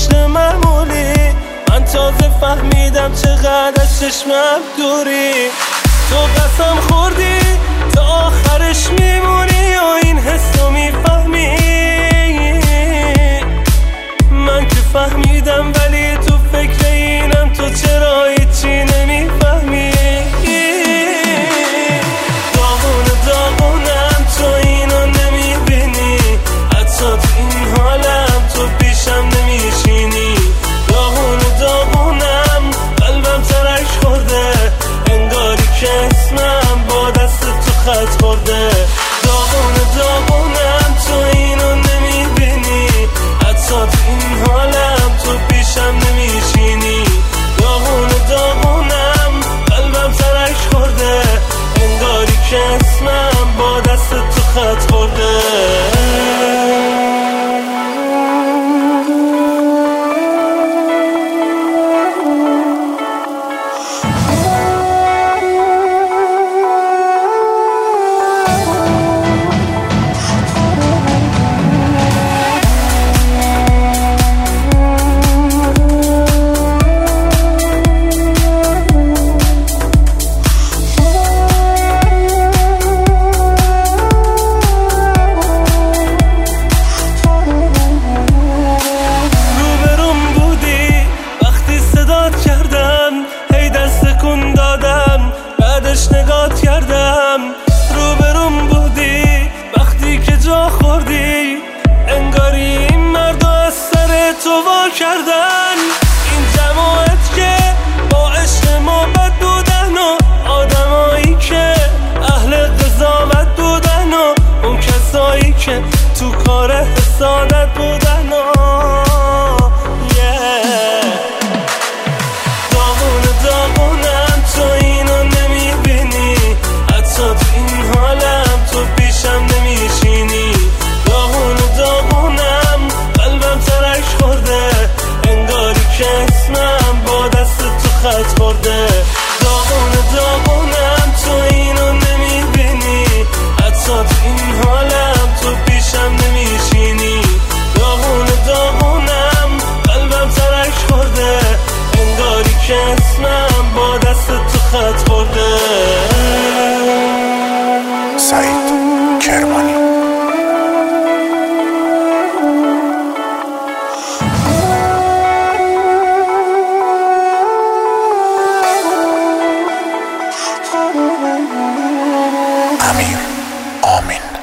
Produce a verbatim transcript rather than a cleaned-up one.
عشق معمولی، من تازه فهمیدم چقدر از چشمم دوری. تو قسم خوردی تا آخرش میمونی و این حسو میفهمی. من که فهمیدم ولی تو فکر اینم، تو چرا هیچی نمیفهمی. داغونه داغونم تو اینو نمیبینی، حتی تو این حالم تو پیشم نمیشینی. داغونه داغونم قلبم ترک خورده، انگاری که اسمم با دست تو خط خورده. داغونه داغونم تو اینو نمیبینی، حتی تو این حالم تو پیشم نمیشینی. داغونه داغونم قلبم ترک خورده، انگاری که اسمم با دست تو خط خورده. نگات کردم روبروم بودی وقتی که جا خوردی، انگاری این مرد از سر تو وا کردن. این جماعت که با عشق ما بد بودن و آدمایی که اهل قضاوت بودن و اون کسایی که تو کار حسادت بودن و خط خورده. داغونه داغونم تو اینو نمیبینی، حتی تو این حالم تو پیشم نمیشینی. داغونه داغونم قلبم ترک خورده، انگاری که اسمم با دست تو خط خورده. سعید کرمانی. امیر آمین.